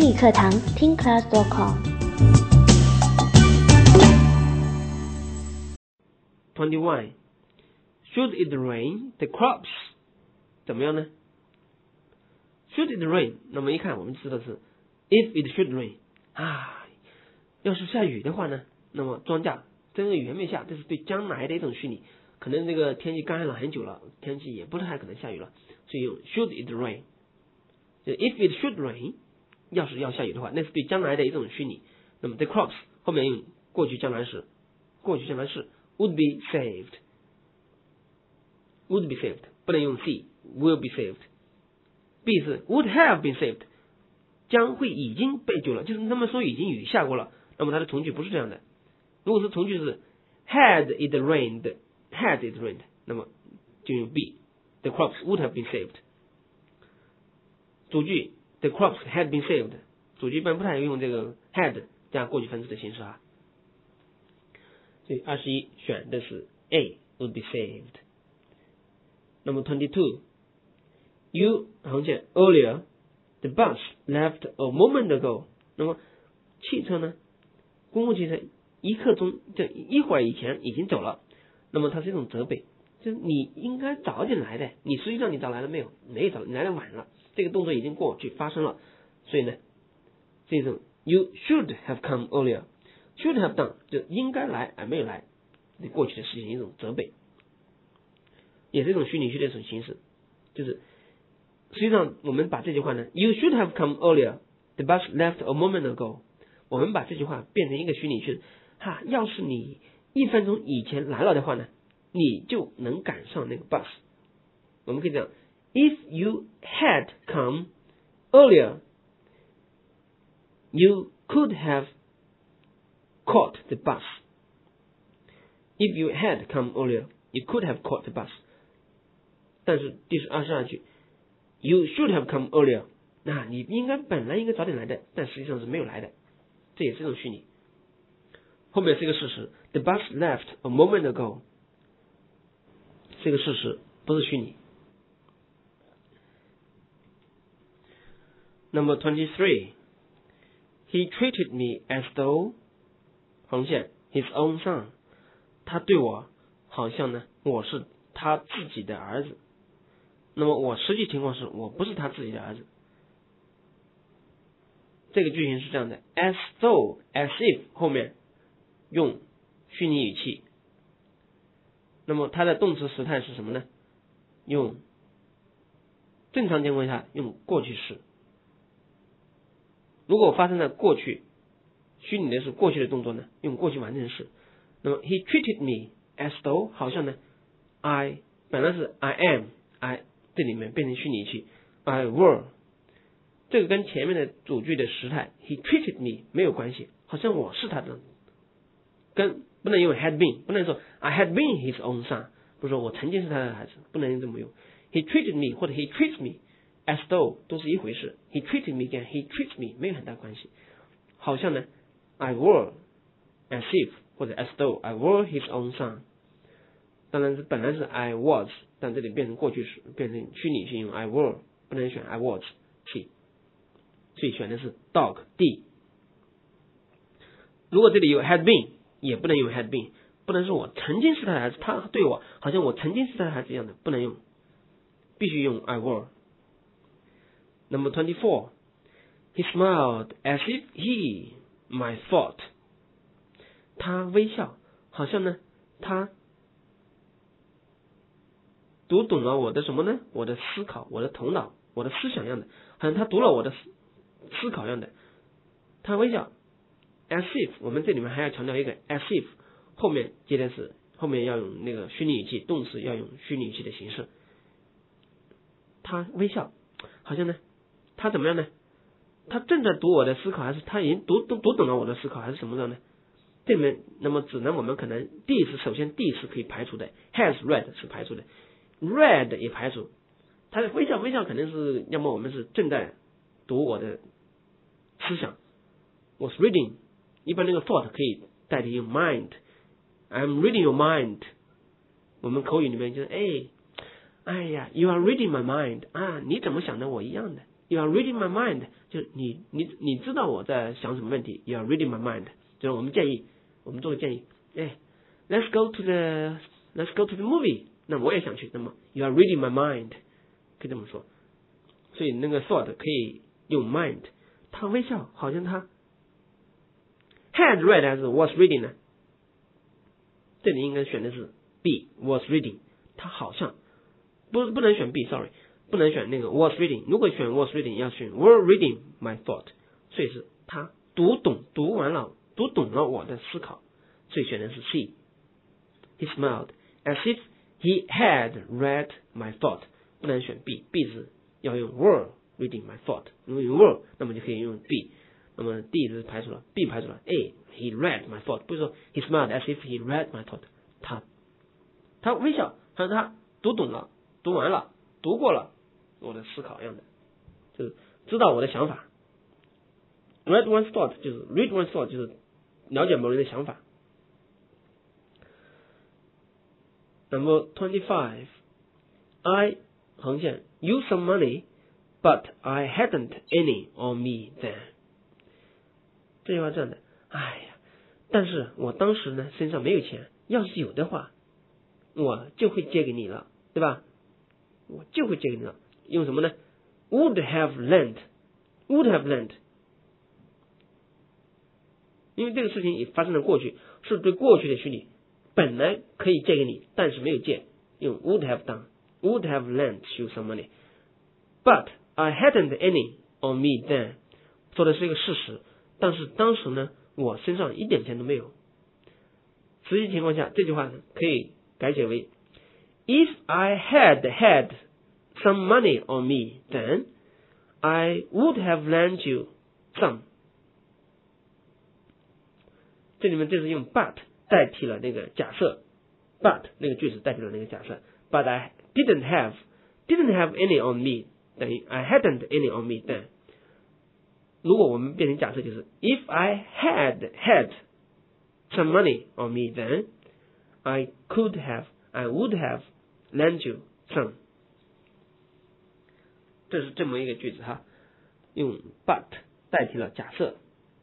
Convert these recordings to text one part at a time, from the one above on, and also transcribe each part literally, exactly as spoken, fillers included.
英语课堂听 class dot com。 twenty-one. Should it rain, the crops 怎么样呢 ？Should it rain？ 那么一看我们知道是 if it should rain 啊，要是下雨的话呢，那么庄稼真的雨还没下，这是对将来的一种虚拟，可能这个天气干旱了很久了，天气也不太可能下雨了，所以用 should it rain。就 if it should rain， 要是要下雨的话，那是对将来的一种虚拟。那么 the crops 后面用过去将来时，过去将来时 would be saved。would be saved 不能用 see will be saved。B 是 would have been saved， 将会已经被救了，就是他们说已经雨下过了，那么它的从句不是这样的。如果是从句是 had it rained had it rained， 那么就用 B the crops would have been saved。主句 the crops had been saved， 主句一般不太用这个 had 加过去分词的形式啊。所以二十一选的是 A would be saved。那么 twenty-two you 横线 earlier the bus left a moment ago， 那么汽车呢，公共汽车一刻钟这一会儿以前已经走了，那么它是一种责备，就是你应该早点来的，你实际上你早来了没有？没早，你来的晚了，这个动作已经过去发生了，所以呢，这种 you should have come earlier should have done 就应该来而没有来，对过去的事情一种责备，也是一种虚拟句的一种形式，就是实际上我们把这句话呢 you should have come earlier the bus left a moment ago， 我们把这句话变成一个虚拟句哈，要是你一分钟以前来了的话呢，你就能赶上那个 bus。 我们可以讲 if you had come earlier you could have caught the bus。 if you had come earlier you could have caught the bus。 但是第二十二句 you should have come earlier， 那你应该本来应该早点来的，但实际上是没有来的，这也是一种虚拟。后面是一个事实 the bus left a moment ago， 这个事实不是虚拟。Number twenty-three he treated me as though 横线 his own son， 他对我好像呢我是他自己的儿子，那么我实际情况是我不是他自己的儿子。这个句型是这样的 as though as if 后面用虚拟语气，那么它的动词时态是什么呢？用正常情况下用过去式，如果发生在过去，虚拟的是过去的动作呢，用过去完成式。那么 he treated me as though 好像呢 I 本来是 I am I 这里面变成虚拟语气 I were， 这个跟前面的主句的时态 he treated me 没有关系，好像我是他的，跟不能用 had been， 不能说 I had been his own son， 不是说我曾经是他的孩子，不能这么用。 he treated me 或者 he treats me as though 都是一回事， he treated me 跟 he treats me 没有很大关系。好像呢 I were as if 或者 as though I were his own son， 当然是本来是 I was， 但这里变成过去式，变成虚拟性用 I were， 不能选 I was she， 所以选的是 dog D。 如果这里有 had been 也不能用 had been， 不能说我曾经是他的孩子，他对我好像我曾经是他的孩子一样的，不能用，必须用 I were。 Number twenty-four he smiled as if he my thought， 他微笑好像呢他读懂了我的什么呢？我的思考，我的头脑，我的思想一样的，好像他读了我的思考一样的，他微笑 as if， 我们这里面还要强调一个 as if 后面接的是后面要用那个虚拟语气，动词要用虚拟语气的形式。他微笑好像呢他怎么样呢？他正在读我的思考，还是他已经读读读懂了我的思考，还是什么样呢？这里面那么只能我们可能 D 是首先 D 是可以排除的， has read 是排除的， read 也排除。他的微笑微笑肯定是要么我们是正在读我的思想 was reading， 一般那个 thought 可以代替用 mind， I'm reading your mind， 我们口语里面就是哎哎呀 you are reading my mind 啊，你怎么想的我一样的， You are reading my mind， 就是你你你知道我在想什么问题。You are reading my mind， 就是我们建议，我们做个建议，哎 ，Let's go to the Let's go to the movie。那我也想去，那么 You are reading my mind， 可以这么说。所以那个 thought 可以用 mind。他微笑，好像他 had read 还是 was reading 呢？这里应该选的是 B was reading。他好像不不能选 B，sorry， 不能选那个 was reading。如果选 was reading， 要选 were reading my thought。所以是他读懂读完了读懂了我的思考，所以选的是 C。He smiled as if he had read my thought。不能选 B，B 是要用 were reading my thought。如果用 were， 那么就可以用 B。那么 D 是排除了 ，B 排除了 A。He read my thought， 不是说 he smiled as if he read my thought。他他微笑，好像他读懂了，读完了，读过了我的思考一样的，就是知道我的想法。Read one's thought 就是 read one's thought 就是了解某人的想法。Number twenty-five, I 横线 used some money, but I hadn't any on me then。这句话这样的，哎呀，但是我当时呢身上没有钱，要是有的话，我就会借给你了，对吧？我就会借给你了。用什么呢 ？Would have lent, would have lent。因为这个事情也发生了过去，是对过去的虚拟，本来可以借给你，但是没有借，用 would have done, would have lent you some money, but I hadn't any on me then。说的是一个事实。但是当时呢，我身上一点钱都没有。实际情况下，这句话呢可以改写为 If I had had some money on me, then I would have lent you some。这里面这是用 but 代替了那个假设 ，but 那个句子代替了那个假设 ，but I didn't have didn't have any on me， 等于 I hadn't any on me then。如果我们变成假设，就是 If I had had some money on me then, I could have, I would have lent you some。这是这么一个句子哈，用 but 代替了假设，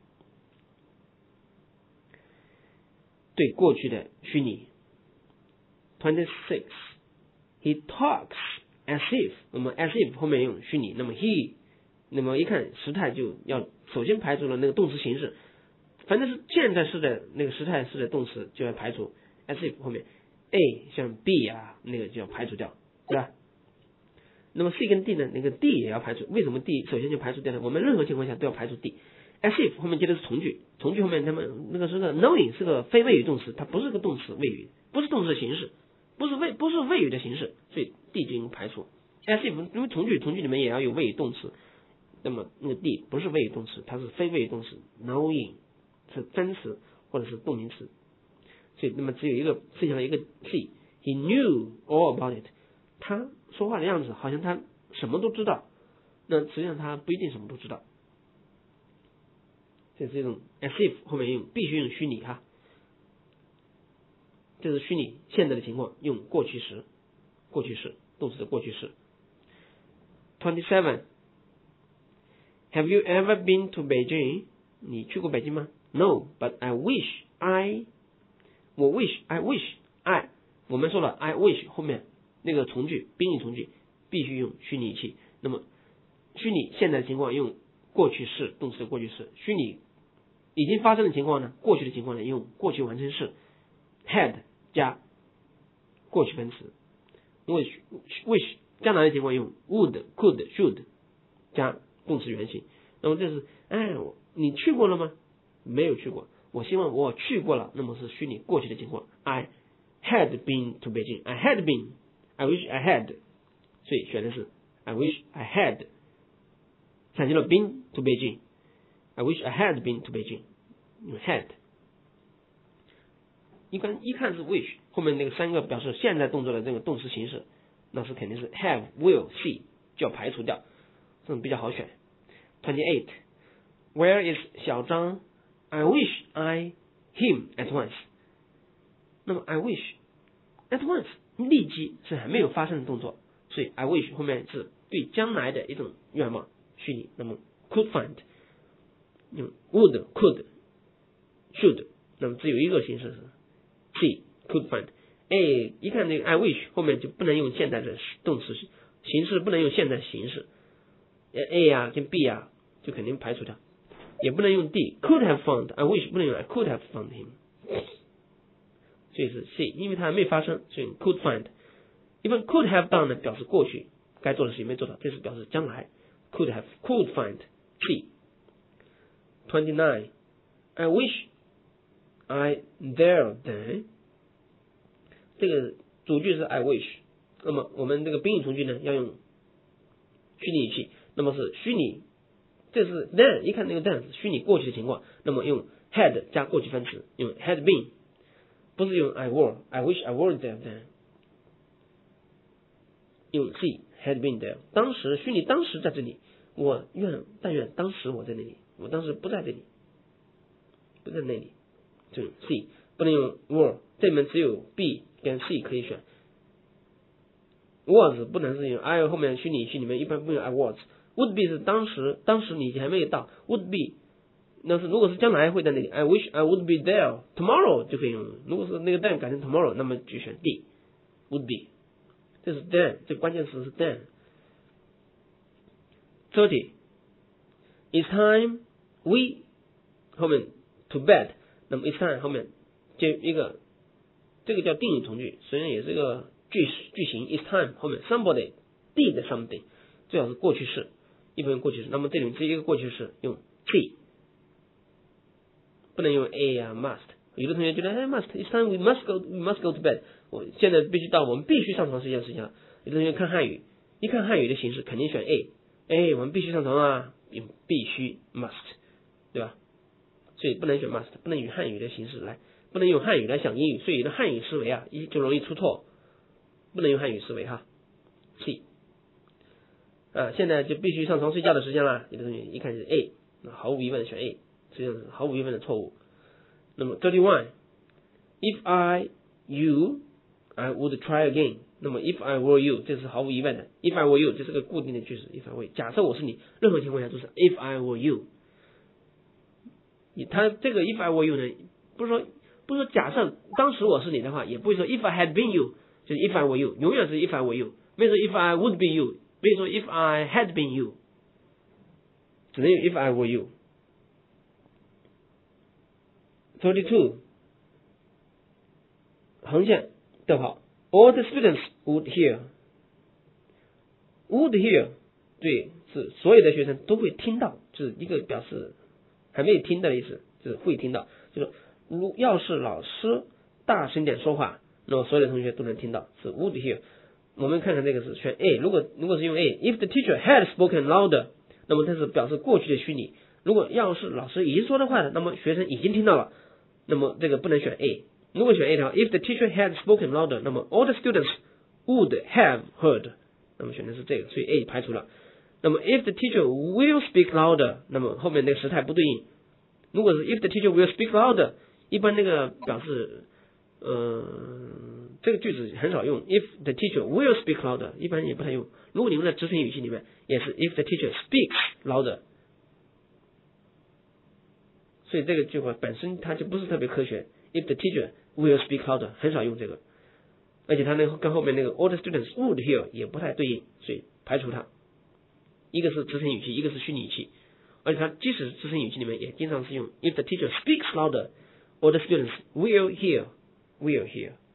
对过去的虚拟。twenty-six, he talks as if， 那么 as if 后面用虚拟，那么 he。那么一看时态就要首先排除了那个动词形式，反正是现在式的那个时态式的动词就要排除 as if 后面 A 像 B 啊那个就要排除掉，对吧？那么 C 跟 D 呢，那个 D 也要排除。为什么 D 首先就排除掉呢？我们任何情况下都要排除 D。as if 后面接的是从句，从句后面他们那个是个 knowing 是个非谓语动词，它不是个动词谓语，不是动词的形式，不是谓不是谓语的形式，所以 D 就应该排除。as if 因为从句从句里面也要有谓语动词。那么那个 D 不是谓语动词，它是非谓语动词 knowing 是分词或者是动名词，所以那么只有一个剩下了一个 C。 He knew all about it， 他说话的样子好像他什么都知道，那实际上他不一定什么都知道。这是这种 as if 后面用必须用虚拟哈，这是虚拟现在的情况，用过去时过去式动词的过去式。twenty-seven Have you ever been to Beijing？ 你去过北京吗 ？No, but I wish I。我 wish I wish I。我们说了 I wish 后面那个从句宾语从句必须用虚拟语气。那么虚拟现在的情况用过去式动词的过去式，虚拟已经发生的情况呢，过去的情况呢用过去完成式 had 加过去分词。wish wish 将来的情况用 would could should 加动词原形。那么这是哎，你去过了吗？没有去过。我希望我去过了，那么是虚拟过去的情况。I had been to Beijing. I had been. I wish I had. 所以选的是 I wish I had 产生了 been to Beijing. I wish I had been to Beijing. had 一看一看是 wish 后面那个三个表示现在动作的这个动词形式，那是肯定是 have, will, see 就要排除掉，这种比较好选。twenty-eight Where is 小张 I wish I him at once。 那么 I wish at once 立即是还没有发生的动作，所以 I wish 后面是对将来的一种愿望， 虚拟，那么 could find 用 would could should， 那么只有一个形式是 C could find。哎，一看这个 I wish 后面就不能用现在的动词形式，不能用现在形式 A 呀、啊、跟 B 呀、啊、就肯定排除掉，也不能用 D could have found I wish 不能用 I could have found him， 所以是 C， 因为它还没发生，所以 could find。一般 could have done 呢表示过去该做的事情没做到，这是表示将来 could have could find C。 twenty-nine I wish I dare then， 这个主句是 I wish， 那么我们这个宾语从句呢要用虚拟语气，那么是虚拟，这是 then， 一看那个 then 是虚拟过去的情况，那么用 had 加过去分词，用 had been， 不是用 I were I wish I were there then， 用 C had been there， 当时虚拟当时在这里，我愿但愿当时我在那里，我当时不在这里，不在那里，就用 C， 不能用 were， 这里面只有 B 跟 C 可以选。was 不能是用 I 后面虚拟语气里面一般不用 I was， would be 是当时当时你还没有到 would be， 那是如果是将来会在那里 I wish I would be there tomorrow 就可以用，如果是那个 then 改成 tomorrow 那么就选 D would be， 这是 then， 这关键词是 then。 thirty It's time we 后面 to bed， 那么 it's time 后面接一个，这个叫定语从句，实际上也是个句句型 it's time 后面 somebody did something， 最好是过去式，一般用过去式，那么这里面只有一个过去式用 C， 不能用 A 呀、啊、must。有的同学觉得哎 must it's time we must go we must go to bed， 我现在必须到我们必须上床是一件事情了。有的同学看汉语，一看汉语的形式肯定选 A， 哎我们必须上床啊，用必须 must， 对吧？所以不能选 must， 不能以汉语的形式来，不能用汉语来想英语，所以的汉语思维啊一就容易出错，不能用汉语思维哈。C 啊，现在就必须上床睡觉的时间了，有的同学一看是 A， 毫无疑问的选 A， 实际上是毫无疑问的错误。那么 thirty-one If I you I would try again， 那么 if I were you 这是毫无疑问的， if I were you 这是个固定的句式， if I were 假设我是你，任何情况下都是 if I were you。 他这个 if I were you 呢，不是说不是说假设当时我是你的话，也不会说 if I had been you， 就是 if I were you， 永远是 if I were you， 没有说 if I would be you， 没有说 if I had been you， 只能用 if I were you。 thirty-two 横线逗号 all the students would hear would hear 对，是所有的学生都会听到，就是一个表示还没有听到的意思，就是会听到，就是如要是老师大声点说话，那么所有的同学都能听到，是 would hear。 我们看看这个是选 A， 如果如果是用 A if the teacher had spoken louder， 那么这是表示过去的虚拟，如果要是老师已经说的话了，那么学生已经听到了，那么这个不能选 A。 如果选 A 的话 if the teacher had spoken louder， 那么 all the students would have heard， 那么选的是这个，所以 A 排除了。那么 if the teacher will speak louder， 那么后面那个时态不对应，如果是 if the teacher will speak louder， 一般那个表示呃这个句子很少用 if the teacher will speak louder， 一般也不太用。如果你用在直称语气里面也是 if the teacher speaks louder， 所以这个句话本身它就不是特别科学， if the teacher will speak louder 很少用这个，而且它那个跟后面那个 all the students would hear 也不太对应，所以排除它。一个是直称语气，一个是虚拟语气，而且它即使直称语气里面也经常是用 if the teacher speaks louder all the students will hear will hear